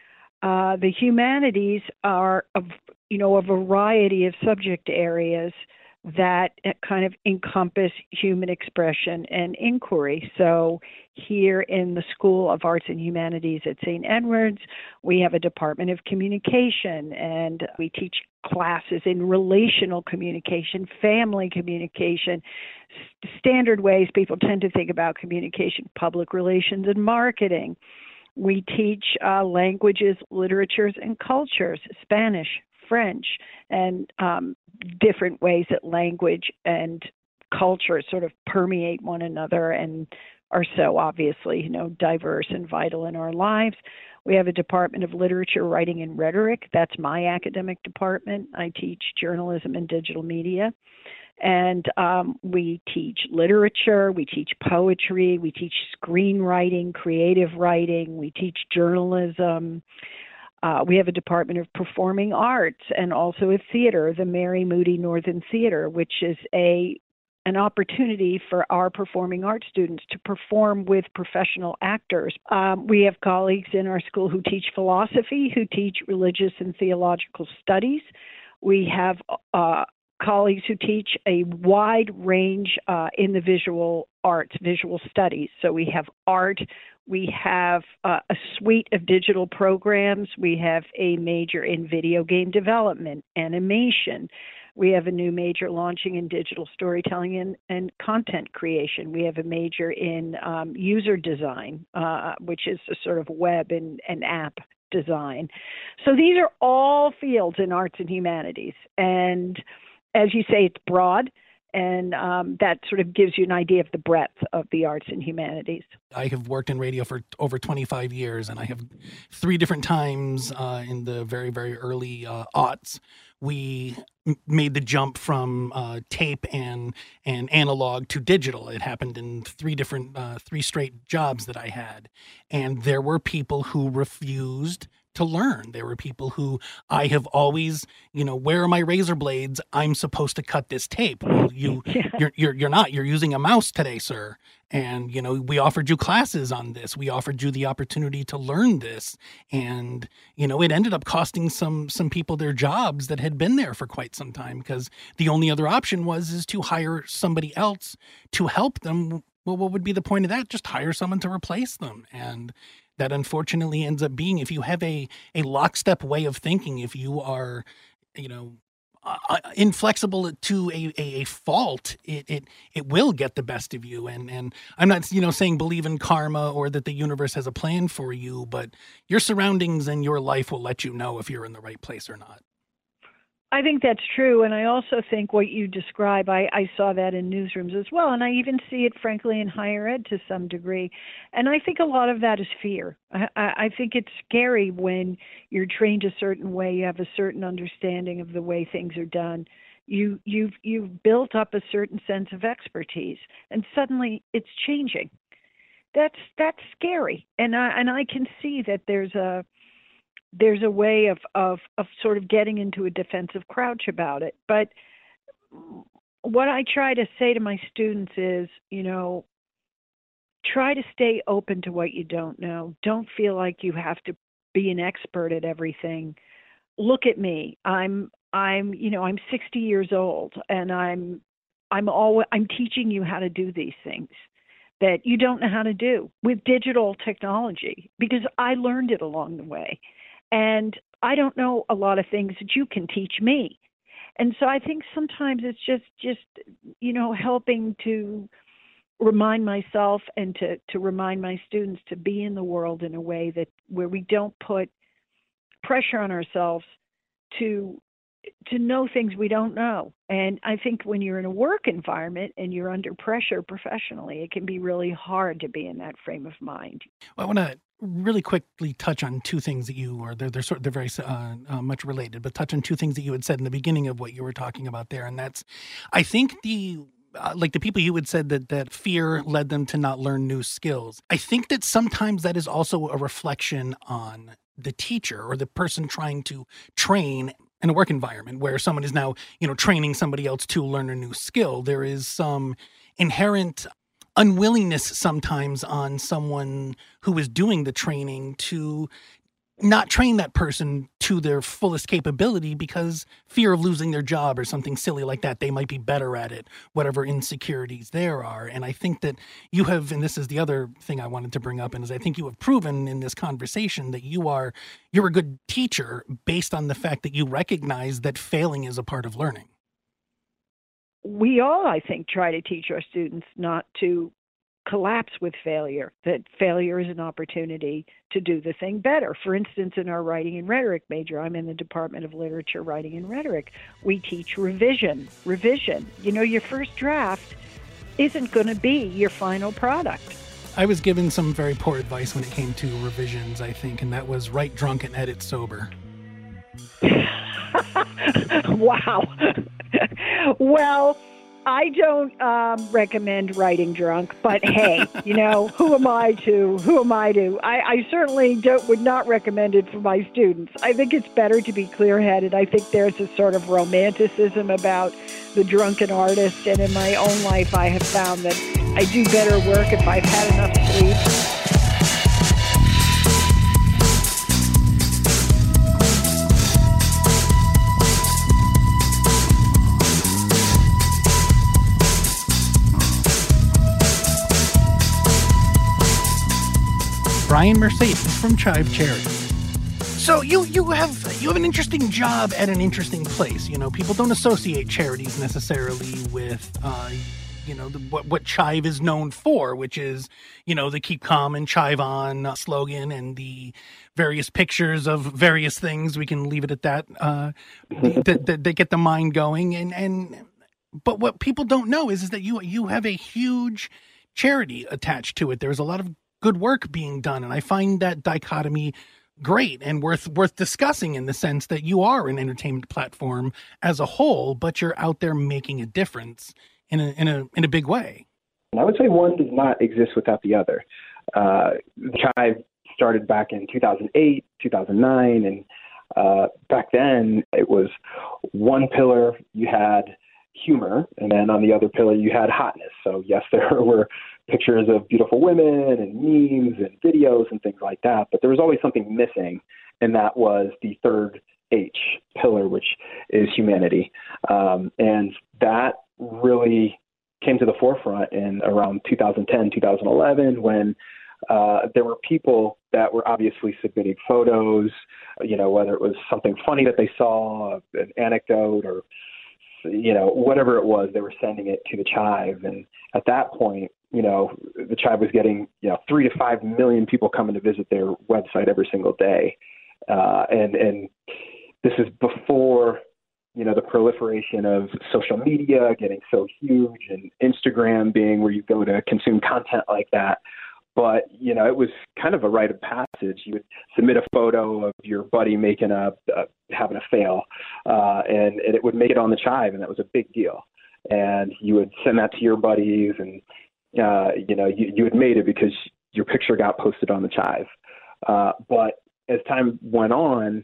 Uh, the humanities are, a, you know, a variety of subject areas that kind of encompass human expression and inquiry. So here in the School of Arts and Humanities at Saint Edward's, we have a Department of Communication, and we teach classes in relational communication, family communication, st- standard ways people tend to think about communication, public relations and marketing. We teach uh, languages, literatures, and cultures, Spanish, French, and um, different ways that language and culture sort of permeate one another and are so obviously, you know, diverse and vital in our lives. We have a Department of Literature, Writing, and Rhetoric. That's my academic department. I teach journalism and digital media. And um, we teach literature, we teach poetry, we teach screenwriting, creative writing, we teach journalism. Uh, we have a Department of Performing Arts and also a theater, the Mary Moody Northern Theater, which is a an opportunity for our performing arts students to perform with professional actors. Um, we have colleagues in our school who teach philosophy, who teach religious and theological studies. We have uh, colleagues who teach a wide range uh, in the visual arts, visual studies. So we have art, we have uh, a suite of digital programs, we have a major in video game development, animation. We have a new major launching in digital storytelling and, and content creation. We have a major in um, user design, uh, which is a sort of web and, and app design. So these are all fields in arts and humanities. And as you say, it's broad, and um, that sort of gives you an idea of the breadth of the arts and humanities. I have worked in radio for over twenty-five years, and I have three different times uh, in the very, very early uh, aughts, we m- made the jump from uh, tape and and analog to digital. It happened in three different, uh, three straight jobs that I had. And there were people who refused to learn. There were people who I have always, you know, where are my razor blades? I'm supposed to cut this tape. Well, you, you're, you're, you're not. You're using a mouse today, sir. And, you know, we offered you classes on this. We offered you the opportunity to learn this. And, you know, it ended up costing some some people their jobs that had been there for quite some time, because the only other option was is to hire somebody else to help them. Well, what would be the point of that? Just hire someone to replace them. And that unfortunately ends up being, if you have a, a lockstep way of thinking, if you are, you know, uh, inflexible to a, a, a fault, it, it it will get the best of you. And and I'm not, you know, saying believe in karma or that the universe has a plan for you, but your surroundings and your life will let you know if you're in the right place or not. I think that's true, and I also think what you describe, I, I saw that in newsrooms as well, and I even see it, frankly, in higher ed to some degree. And I think a lot of that is fear. I, I think it's scary when you're trained a certain way, you have a certain understanding of the way things are done. You, you've, you've built up a certain sense of expertise, and suddenly it's changing. That's that's scary, and I and I can see that there's a there's a way of, of, of sort of getting into a defensive crouch about it. But what I try to say to my students is, you know, try to stay open to what you don't know. Don't feel like you have to be an expert at everything. Look at me. I'm, I'm, you know, I'm sixty years old, and I'm, I'm always, I'm teaching you how to do these things that you don't know how to do with digital technology, because I learned it along the way. And I don't know a lot of things that you can teach me. And so I think sometimes it's just, just you know, helping to remind myself and to, to remind my students to be in the world in a way that where we don't put pressure on ourselves to to know things we don't know. And I think when you're in a work environment and you're under pressure professionally, it can be really hard to be in that frame of mind. Well, I want to really quickly touch on two things that you, or they're, they're sort they're very uh, uh, much related, but touch on two things that you had said in the beginning of what you were talking about there. And that's, I think the, Uh, like the people you had said that that fear led them to not learn new skills. I think that sometimes that is also a reflection on the teacher or the person trying to train in a work environment where someone is now, you know, training somebody else to learn a new skill. There is some inherent unwillingness sometimes on someone who is doing the training to not train that person to their fullest capability because fear of losing their job or something silly like that. They might be better at it, whatever insecurities there are. And I think that you have, and this is the other thing I wanted to bring up, and is I think you have proven in this conversation that you are, you're a good teacher based on the fact that you recognize that failing is a part of learning. We all, I think, try to teach our students not to collapse with failure, that failure is an opportunity to do the thing better. For instance, in our writing and rhetoric major, I'm in the Department of Literature, Writing and Rhetoric, we teach revision. Revision. You know, your first draft isn't going to be your final product. I was given some very poor advice when it came to revisions, I think, and that was write drunk and edit sober. Wow. Well, I don't um, recommend writing drunk, but hey, you know, who am I to, who am I to? I, I certainly don't, would not recommend it for my students. I think it's better to be clear-headed. I think there's a sort of romanticism about the drunken artist, and in my own life, I have found that I do better work if I've had enough sleep. Brian Mercedes from Chive Charity. So you you have you have an interesting job at an interesting place. You know, people don't associate charities necessarily with uh, you know the, what what Chive is known for, which is you know the Keep Calm and Chive On slogan and the various pictures of various things. We can leave it at that. Uh, that, that they get the mind going. And and but what people don't know is is that you you have a huge charity attached to it. There's a lot of good work being done. And I find that dichotomy great and worth worth discussing in the sense that you are an entertainment platform as a whole, but you're out there making a difference in a in a in a big way. I would say one does not exist without the other. Uh, Chive started back in two thousand eight, two thousand nine, and uh, back then it was one pillar you had humor, and then on the other pillar you had hotness. So yes, there were pictures of beautiful women and memes and videos and things like that, but there was always something missing, and that was the third H pillar, which is humanity. Um, and that really came to the forefront in around two thousand ten, two thousand eleven, when uh, there were people that were obviously submitting photos, you know, whether it was something funny that they saw, an anecdote, or you know, whatever it was, they were sending it to the Chive. And at that point, you know, the Chive was getting, you know, three to five million people coming to visit their website every single day. Uh, and, and this is before, you know, the proliferation of social media getting so huge and Instagram being where you go to consume content like that. But, you know, it was kind of a rite of passage. You would submit a photo of your buddy making a, uh, having a fail, uh, and, and it would make it on the Chive, and that was a big deal. And you would send that to your buddies, and, uh, you know, you, you had made it because your picture got posted on the Chive. Uh, but as time went on,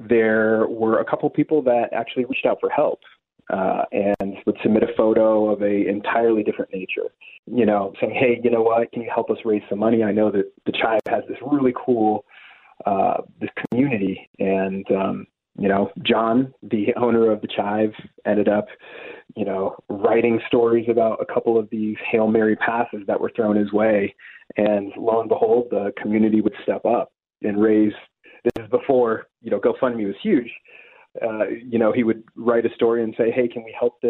there were a couple people that actually reached out for help. Uh, and would submit a photo of a entirely different nature, you know, saying, hey, you know what, can you help us raise some money? I know that the Chive has this really cool, uh, this community. And, um, you know, John, the owner of the Chive, ended up, you know, writing stories about a couple of these Hail Mary passes that were thrown his way. And lo and behold, the community would step up and raise, this is before, you know, GoFundMe was huge. Uh, you know, he would write a story and say, hey, can we help this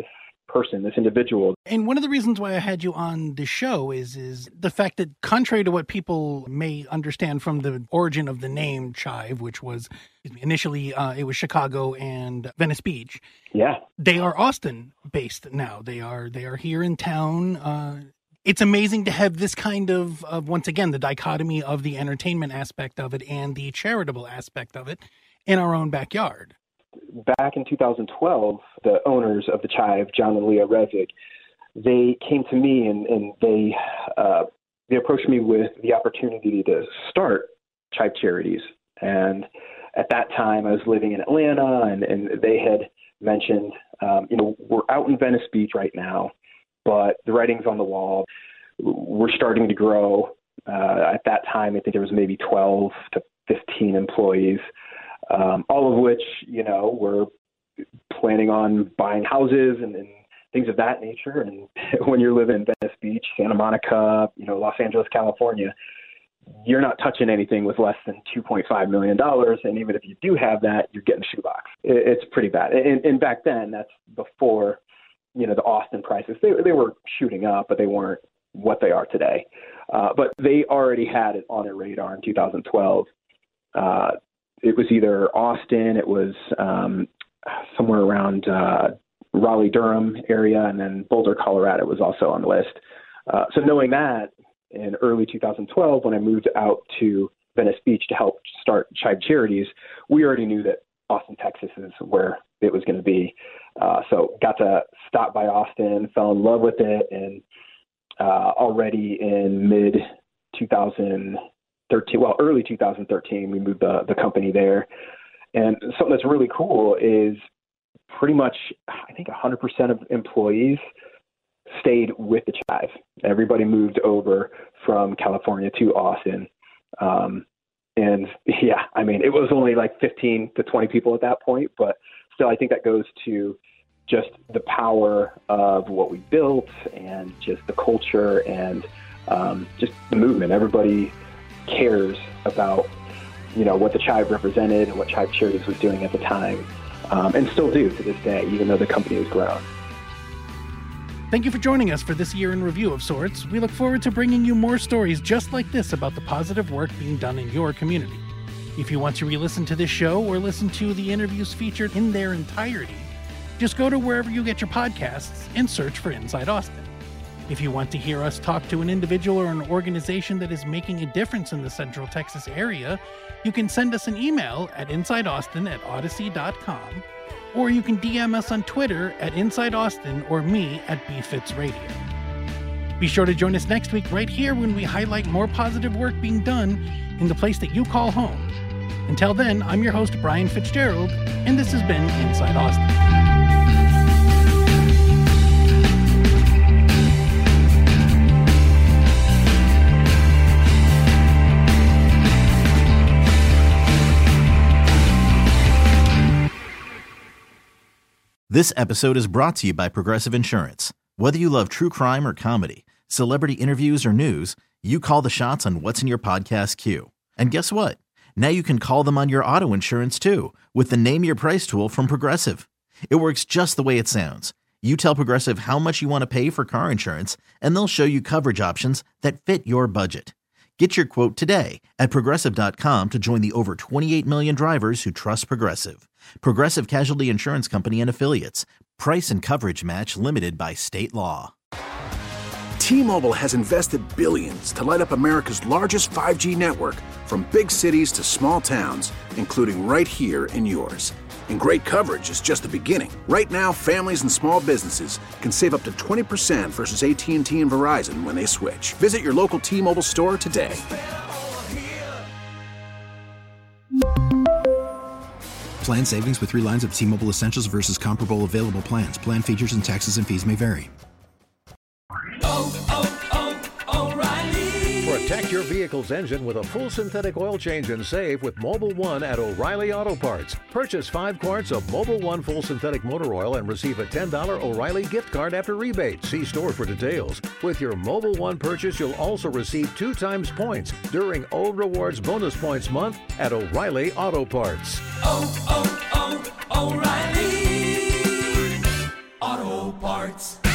person, this individual. And one of the reasons why I had you on the show is is the fact that, contrary to what people may understand from the origin of the name Chive, which was initially uh, it was Chicago and Venice Beach. Yeah, they are Austin based now. They are they are here in town. Uh, it's amazing to have this kind of, of once again the dichotomy of the entertainment aspect of it and the charitable aspect of it in our own backyard. Back in two thousand twelve, the owners of the Chive, John and Leah Resig, they came to me and, and they uh, they approached me with the opportunity to start Chive Charities. And at that time, I was living in Atlanta, and, and they had mentioned, um, you know, we're out in Venice Beach right now, but the writing's on the wall. We're starting to grow. Uh, at that time, I think there was maybe twelve to fifteen employees. Um, all of which, you know, were planning on buying houses and, and things of that nature. And when you're living in Venice Beach, Santa Monica, you know, Los Angeles, California, you're not touching anything with less than two point five million dollars. And even if you do have that, you're getting a shoebox. It, it's pretty bad. And, and back then, that's before, you know, the Austin prices. They, they were shooting up, but they weren't what they are today. Uh, but they already had it on their radar in two thousand twelve. Uh, It was either Austin, it was um, somewhere around uh, Raleigh-Durham area, and then Boulder, Colorado was also on the list. Uh, so knowing that, in early two thousand twelve, when I moved out to Venice Beach to help start Chive Charities, we already knew that Austin, Texas is where it was going to be. Uh, so got to stop by Austin, fell in love with it, and uh, already in mid two thousand thirteen, well, early two thousand thirteen, we moved the, the company there. And something that's really cool is pretty much, I think one hundred percent of employees stayed with the Chive. Everybody moved over from California to Austin. Um, and yeah, I mean, it was only like fifteen to twenty people at that point, but still, I think that goes to just the power of what we built and just the culture and um, just the movement. Everybody cares about, you know, what the Chive represented and what Chive Charities was doing at the time, um, and still do to this day, even though the company has grown. Thank you for joining us for this year in review of sorts. We look forward to bringing you more stories just like this about the positive work being done in your community. If you want to re-listen to this show or listen to the interviews featured in their entirety, just go to wherever you get your podcasts and search for Inside Austin. If you want to hear us talk to an individual or an organization that is making a difference in the Central Texas area, you can send us an email at insideaustin at odyssey dot com, or you can D M us on Twitter at InsideAustin or me at BFitsRadio. Be sure to join us next week right here when we highlight more positive work being done in the place that you call home. Until then, I'm your host, Brian Fitzgerald, and this has been Inside Austin. This episode is brought to you by Progressive Insurance. Whether you love true crime or comedy, celebrity interviews or news, you call the shots on what's in your podcast queue. And guess what? Now you can call them on your auto insurance too with the Name Your Price tool from Progressive. It works just the way it sounds. You tell Progressive how much you want to pay for car insurance, and they'll show you coverage options that fit your budget. Get your quote today at Progressive dot com to join the over twenty-eight million drivers who trust Progressive. Progressive Casualty Insurance Company and Affiliates. Price and coverage match limited by state law. T-Mobile has invested billions to light up America's largest five G network, from big cities to small towns, including right here in yours. And great coverage is just the beginning. Right now, families and small businesses can save up to twenty percent versus A T and T and Verizon when they switch. Visit your local T-Mobile store today. Plan savings with three lines of T-Mobile Essentials versus comparable available plans. Plan features and taxes and fees may vary. Oh, oh, O'Reilly. Protect your vehicle's engine with a full synthetic oil change and save with Mobil one at O'Reilly Auto Parts. Purchase five quarts of Mobil one full synthetic motor oil and receive a ten dollars O'Reilly gift card after rebate. See store for details. With your Mobil one purchase, you'll also receive two times points during O Rewards Bonus Points Month at O'Reilly Auto Parts. Oh, oh, oh, O'Reilly Auto Parts. Parts.